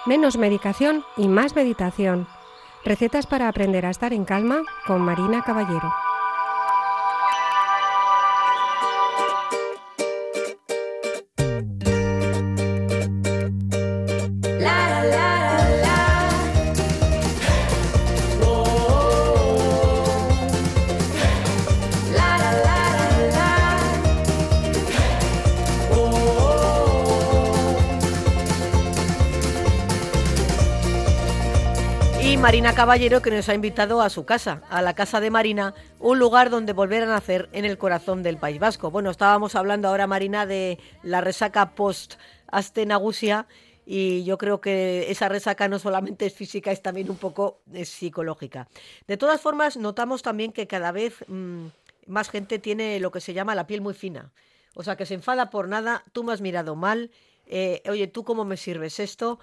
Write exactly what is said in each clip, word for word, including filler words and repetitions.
Menos medicación y más meditación. Recetas para aprender a estar en calma con Marina Caballero. Marina Caballero, que nos ha invitado a su casa, a la casa de Marina, un lugar donde volver a nacer en el corazón del País Vasco. Bueno, estábamos hablando ahora, Marina, de la resaca post-Aste Nagusia, y yo creo que esa resaca no solamente es física, es también un poco es psicológica. De todas formas, notamos también que cada vez mmm, más gente tiene lo que se llama la piel muy fina. O sea, que se enfada por nada, tú me has mirado mal, eh, oye, ¿tú cómo me sirves esto?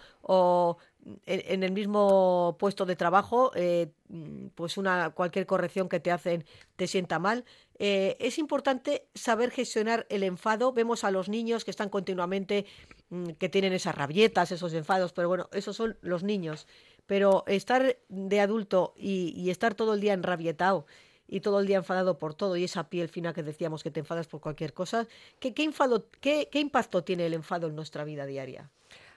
O en, en el mismo puesto de trabajo, eh, pues una cualquier corrección que te hacen te sienta mal. Eh, es importante saber gestionar el enfado. Vemos a los niños que están continuamente, mmm, que tienen esas rabietas, esos enfados, pero bueno, esos son los niños. Pero estar de adulto y, y estar todo el día enrabietado y todo el día enfadado por todo, y esa piel fina que decíamos que te enfadas por cualquier cosa, ¿qué, qué, enfado, qué, qué impacto tiene el enfado en nuestra vida diaria?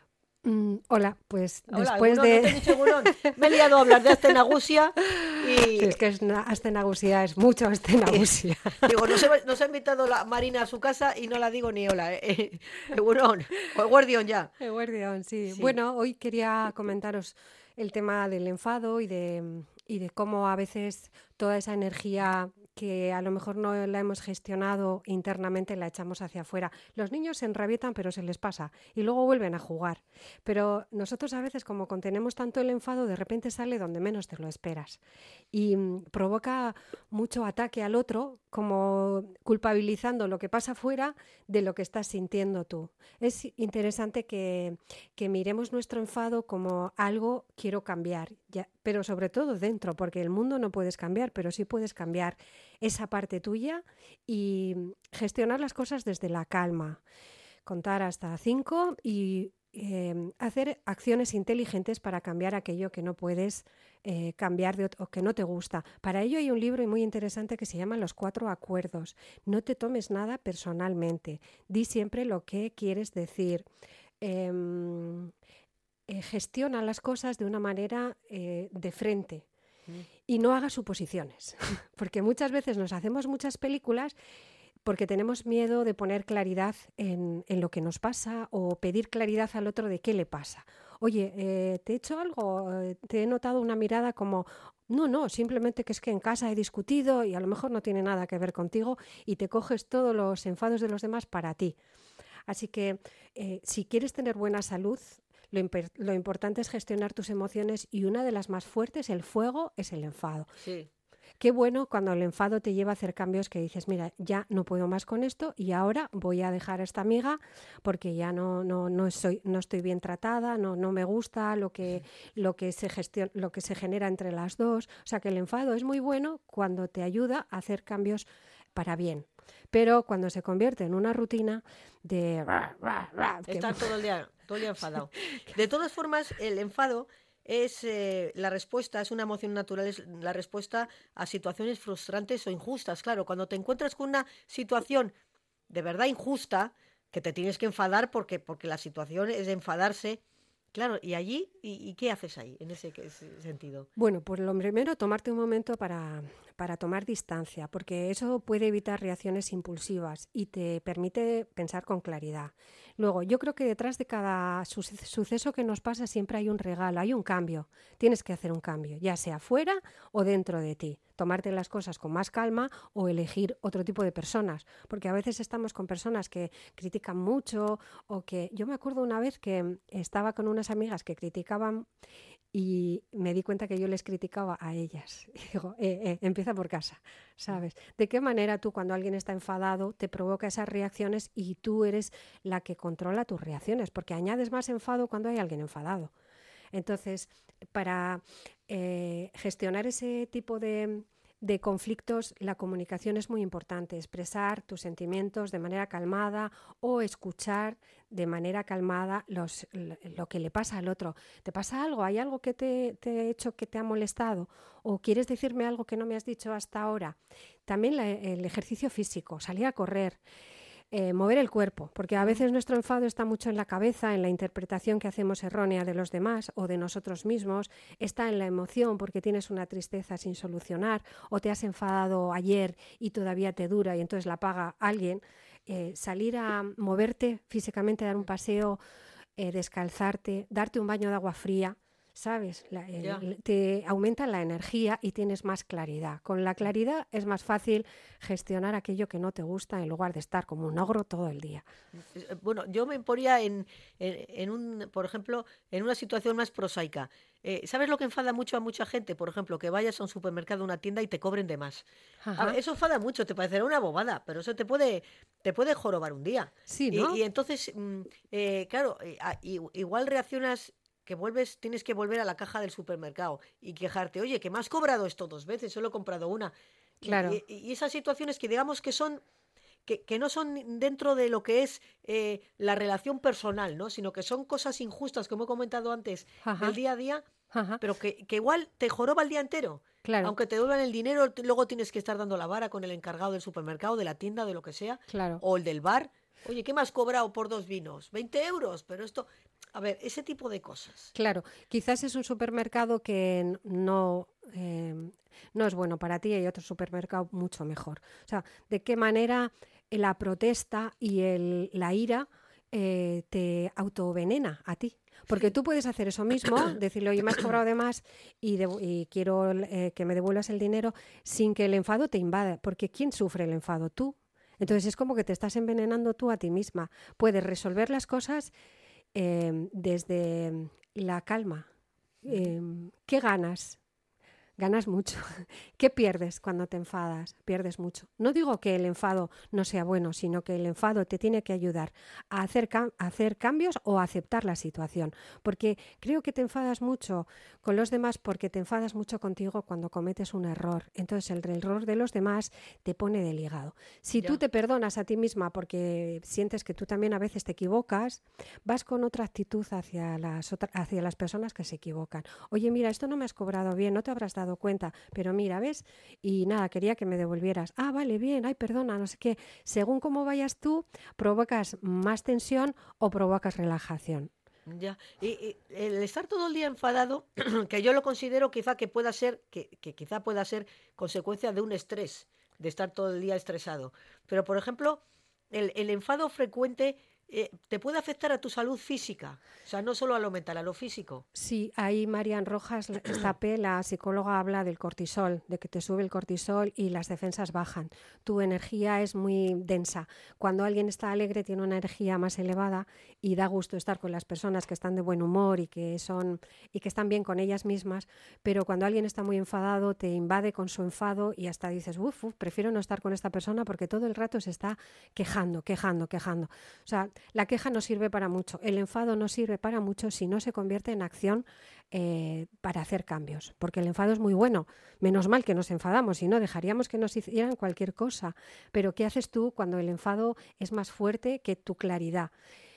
Mm, hola, pues Hola, después Gurón, de... no te he dicho Gurón. Me he liado a hablar de Aste Nagusia y... Sí, es que es una... Aste Nagusia es mucho Aste Nagusia. Digo, nos, he, nos ha invitado la Marina a su casa y no la digo ni hola, eh. Gurón, o Guardión ya. El Guardión, sí. Sí. Bueno, hoy quería comentaros el tema del enfado y de, y de cómo a veces toda esa energía que a lo mejor no la hemos gestionado internamente la echamos hacia afuera. Los niños se enrabietan, pero se les pasa y luego vuelven a jugar. Pero nosotros a veces, como contenemos tanto el enfado, de repente sale donde menos te lo esperas y mm, provoca mucho ataque al otro, como culpabilizando lo que pasa afuera de lo que estás sintiendo tú. Es interesante que, que miremos nuestro enfado como algo quiero cambiar, ya, pero sobre todo dentro, porque el mundo no puedes cambiar, pero sí puedes cambiar esa parte tuya y gestionar las cosas desde la calma. Contar hasta cinco y eh, hacer acciones inteligentes para cambiar aquello que no puedes eh, cambiar de o que no te gusta. Para ello hay un libro muy interesante que se llama Los Cuatro Acuerdos. No te tomes nada personalmente. Di siempre lo que quieres decir. Eh, eh, gestiona las cosas de una manera eh, de frente. Y no hagas suposiciones, porque muchas veces nos hacemos muchas películas porque tenemos miedo de poner claridad en, en lo que nos pasa o pedir claridad al otro de qué le pasa. Oye, eh, ¿te he hecho algo? Te he notado una mirada como... No, no, simplemente que es que en casa he discutido y a lo mejor no tiene nada que ver contigo y te coges todos los enfados de los demás para ti. Así que eh, si quieres tener buena salud... Lo, imp- lo importante es gestionar tus emociones y una de las más fuertes, el fuego, es el enfado. Sí. Qué bueno cuando el enfado te lleva a hacer cambios que dices, mira, ya no puedo más con esto y ahora voy a dejar a esta amiga porque ya no, no, no, soy, no estoy bien tratada, no, no me gusta lo que, lo, que se gestiona, lo que se genera entre las dos. O sea que el enfado es muy bueno cuando te ayuda a hacer cambios para bien. Pero cuando se convierte en una rutina de... Estar todo el día, todo el día enfadado. De todas formas, el enfado es eh, la respuesta, es una emoción natural, es la respuesta a situaciones frustrantes o injustas. Claro, cuando te encuentras con una situación de verdad injusta, que te tienes que enfadar porque, porque la situación es de enfadarse. Claro, y allí, ¿y, y qué haces ahí, en ese, ese sentido? Bueno, pues lo primero, tomarte un momento para, para tomar distancia, porque eso puede evitar reacciones impulsivas y te permite pensar con claridad. Luego, yo creo que detrás de cada su- suceso que nos pasa siempre hay un regalo, hay un cambio. Tienes que hacer un cambio, ya sea fuera o dentro de ti. Tomarte las cosas con más calma o elegir otro tipo de personas, porque a veces estamos con personas que critican mucho o que... Yo me acuerdo una vez que estaba con unas amigas que criticaban y me di cuenta que yo les criticaba a ellas. Y digo, eh, eh, empieza por casa, ¿sabes? ¿De qué manera tú cuando alguien está enfadado te provoca esas reacciones y tú eres la que controla tus reacciones? Porque añades más enfado cuando hay alguien enfadado. Entonces, para eh, gestionar ese tipo de, de conflictos, la comunicación es muy importante, expresar tus sentimientos de manera calmada o escuchar de manera calmada los, lo que le pasa al otro. ¿Te pasa algo? ¿Hay algo que te, te he hecho que te ha molestado? ¿O quieres decirme algo que no me has dicho hasta ahora? También la, el ejercicio físico, salir a correr. Eh, mover el cuerpo, porque a veces nuestro enfado está mucho en la cabeza, en la interpretación que hacemos errónea de los demás o de nosotros mismos, está en la emoción porque tienes una tristeza sin solucionar o te has enfadado ayer y todavía te dura y entonces la paga alguien. Eh, salir a moverte físicamente, dar un paseo, eh, descalzarte, darte un baño de agua fría, ¿sabes? La, el, te aumenta la energía y tienes más claridad. Con la claridad es más fácil gestionar aquello que no te gusta en lugar de estar como un ogro todo el día. Bueno, yo me ponía en, en, en un, por ejemplo, en una situación más prosaica. Eh, ¿Sabes lo que enfada mucho a mucha gente? Por ejemplo, que vayas a un supermercado, a una tienda y te cobren de más. A ver, eso enfada mucho, te parecerá una bobada, pero eso te puede, te puede jorobar un día. Sí, ¿no? Y, y entonces, mm, eh, claro, eh, igual reaccionas que vuelves, tienes que volver a la caja del supermercado y quejarte, oye, que me has cobrado esto dos veces, solo he comprado una. Claro. Y, y, y esas situaciones que digamos que son, que, que no son dentro de lo que es eh, la relación personal, ¿no? Sino que son cosas injustas, como he comentado antes, Ajá. del día a día, Ajá. pero que, que igual te joroba el día entero. Claro. Aunque te devuelvan el dinero, luego tienes que estar dando la vara con el encargado del supermercado, de la tienda, de lo que sea, claro. o el del bar. Oye, ¿qué me has cobrado por dos vinos? veinte euros, pero esto... A ver, ese tipo de cosas. Claro, quizás es un supermercado que no, eh, no es bueno para ti y hay otro supermercado mucho mejor. O sea, ¿de qué manera la protesta y el, la ira eh, te autovenena a ti? Porque sí. Tú puedes hacer eso mismo, decirle, oye, me has cobrado de más y, de, y quiero eh, que me devuelvas el dinero sin que el enfado te invada. Porque ¿quién sufre el enfado? Tú. Entonces es como que te estás envenenando tú a ti misma. Puedes resolver las cosas Eh, desde la calma. Eh, ¿Qué ganas? Ganas mucho. ¿Qué pierdes cuando te enfadas? Pierdes mucho. No digo que el enfado no sea bueno, sino que el enfado te tiene que ayudar a hacer, cam- a hacer cambios o a aceptar la situación. Porque creo que te enfadas mucho con los demás porque te enfadas mucho contigo cuando cometes un error. Entonces el error de los demás te pone del hígado. Si ya. Tú te perdonas a ti misma porque sientes que tú también a veces te equivocas, vas con otra actitud hacia las, otra, hacia las personas que se equivocan. Oye, mira, esto no me has cobrado bien, no te habrás dado cuenta, pero mira, ¿ves? Y nada, quería que me devolvieras. Ah, vale, bien, ay, perdona, no sé qué. Según cómo vayas tú, provocas más tensión o provocas relajación. Ya, y, y el estar todo el día enfadado, que yo lo considero quizá que pueda ser, que, que quizá pueda ser consecuencia de un estrés, de estar todo el día estresado. Pero, por ejemplo, el, el enfado frecuente Eh, te puede afectar a tu salud física, o sea, no solo a lo mental, a lo físico. Sí, ahí Marian Rojas Estapé, la psicóloga, habla del cortisol, de que te sube el cortisol y las defensas bajan. Tu energía es muy densa. Cuando alguien está alegre tiene una energía más elevada y da gusto estar con las personas que están de buen humor y que son y que están bien con ellas mismas, pero cuando alguien está muy enfadado te invade con su enfado y hasta dices, uff, uf, prefiero no estar con esta persona porque todo el rato se está quejando, quejando, quejando. O sea, la queja no sirve para mucho, el enfado no sirve para mucho si no se convierte en acción eh, para hacer cambios, porque el enfado es muy bueno, menos mal que nos enfadamos, si no dejaríamos que nos hicieran cualquier cosa, pero ¿qué haces tú cuando el enfado es más fuerte que tu claridad?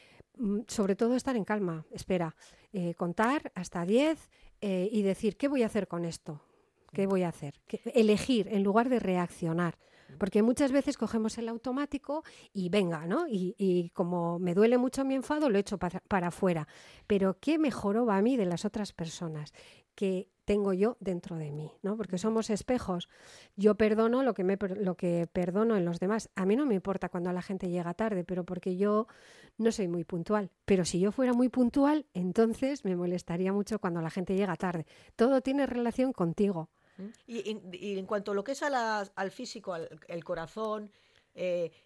Sobre todo estar en calma, espera, eh, contar hasta diez eh, y decir, ¿qué voy a hacer con esto? ¿Qué voy a hacer? ¿Qué? Elegir en lugar de reaccionar. Porque muchas veces cogemos el automático y venga, ¿no? Y, y como me duele mucho mi enfado, lo echo para, para afuera. Pero ¿qué mejoró a mí de las otras personas que tengo yo dentro de mí, ¿no? Porque somos espejos. Yo perdono lo que, me, lo que perdono en los demás. A mí no me importa cuando la gente llega tarde, pero porque yo no soy muy puntual. Pero si yo fuera muy puntual, entonces me molestaría mucho cuando la gente llega tarde. Todo tiene relación contigo. Y, y, y en cuanto a lo que es a la, al físico, al el corazón, eh,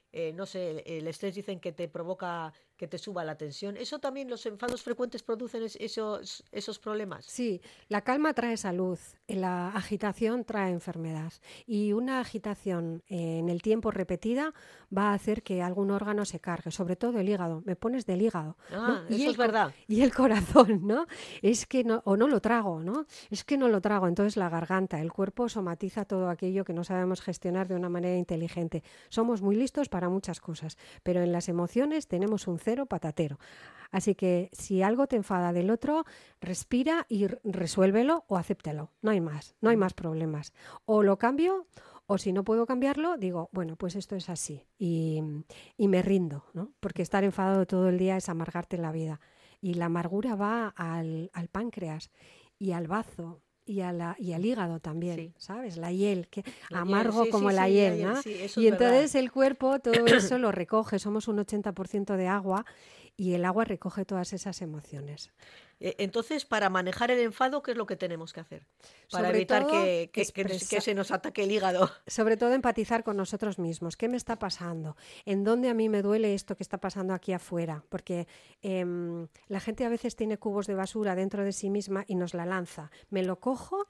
eh, no sé, el estrés dicen que te provoca que te suba la tensión. ¿Eso también, los enfados frecuentes producen es, esos, esos problemas? Sí, la calma trae salud, la agitación trae enfermedad y una agitación eh, en el tiempo repetida va a hacer que algún órgano se cargue, sobre todo el hígado. Me pones del hígado. Ah, ¿no? eso el, es verdad. Y el corazón, ¿no? Es que no, o no lo trago, ¿no? Es que no lo trago. Entonces la garganta, el cuerpo somatiza todo aquello que no sabemos gestionar de una manera inteligente. Somos muy listos para muchas cosas, pero en las emociones tenemos un cero patatero. Así que si algo te enfada del otro, respira y resuélvelo o acéptelo. No hay más, no hay más problemas. O lo cambio, o si no puedo cambiarlo, digo, bueno, pues esto es así y, y me rindo, ¿no? Porque estar enfadado todo el día es amargarte la vida. Y la amargura va al, al páncreas y al bazo. Y, a la, y al hígado también, sí. ¿Sabes? La hiel, que la amargo hiel, sí, como sí, la sí, hiel, ¿no? Sí, y entonces verdad. El cuerpo todo eso lo recoge, somos un ochenta por ciento de agua y el agua recoge todas esas emociones. Entonces, para manejar el enfado, ¿qué es lo que tenemos que hacer? Para sobre evitar todo, que, que, expresa... que se nos ataque el hígado. Sobre todo empatizar con nosotros mismos. ¿Qué me está pasando? ¿En dónde a mí me duele esto que está pasando aquí afuera? Porque eh, la gente a veces tiene cubos de basura dentro de sí misma y nos la lanza. Me lo cojo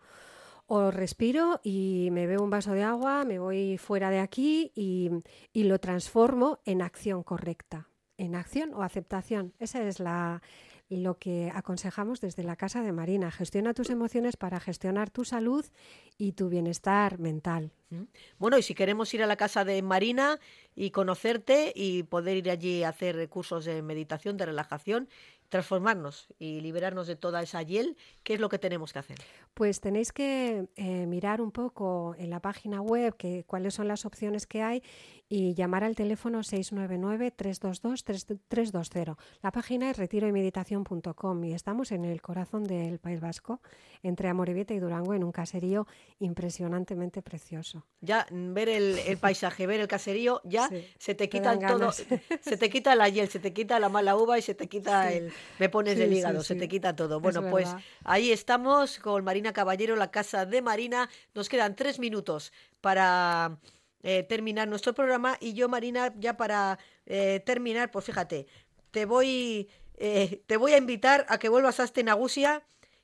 o respiro y me bebo un vaso de agua, me voy fuera de aquí y, y lo transformo en acción correcta. En acción o aceptación. Esa es la... lo que aconsejamos desde la Casa de Marina. Gestiona tus emociones para gestionar tu salud y tu bienestar mental. Bueno, y si queremos ir a la Casa de Marina y conocerte y poder ir allí a hacer cursos de meditación, de relajación, transformarnos y liberarnos de toda esa hiel, ¿qué es lo que tenemos que hacer? Pues tenéis que eh, mirar un poco en la página web que, cuáles son las opciones que hay y llamar al teléfono seis nueve nueve, tres dos dos, tres dos cero. La página es retiro y meditación punto com y estamos en el corazón del País Vasco, entre Amorebieta y Durango, en un caserío impresionantemente precioso. Ya ver el, el paisaje, ver el caserío, ya sí, se te quita todo, se te quita la hiel, se te quita la mala uva y se te quita sí. el, me pones sí, del hígado, sí, se sí. te quita todo. Bueno, es pues verdad. Ahí estamos con Marina Caballero, la Casa de Marina. Nos quedan tres minutos para eh, terminar nuestro programa y yo, Marina, ya para eh, terminar, pues fíjate, te voy, eh, te voy a invitar a que vuelvas a Astenagusia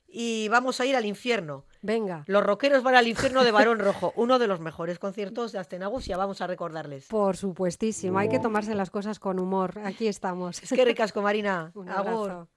y vamos a ir al infierno. Venga. Los rockeros van al infierno de Barón Rojo, uno de los mejores conciertos de Astenagusia, vamos a recordarles. Por supuestísimo, hay que tomarse las cosas con humor, aquí estamos. Es que ricasco, Marina. Un abrazo.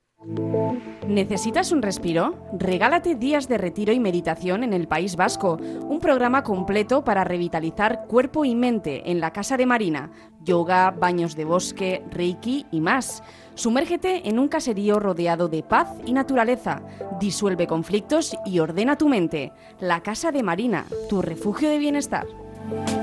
¿Necesitas un respiro? Regálate días de retiro y meditación en el País Vasco, un programa completo para revitalizar cuerpo y mente en la Casa de Marina, yoga, baños de bosque, reiki y más. Sumérgete en un caserío rodeado de paz y naturaleza, disuelve conflictos y ordena tu mente. La Casa de Marina, tu refugio de bienestar.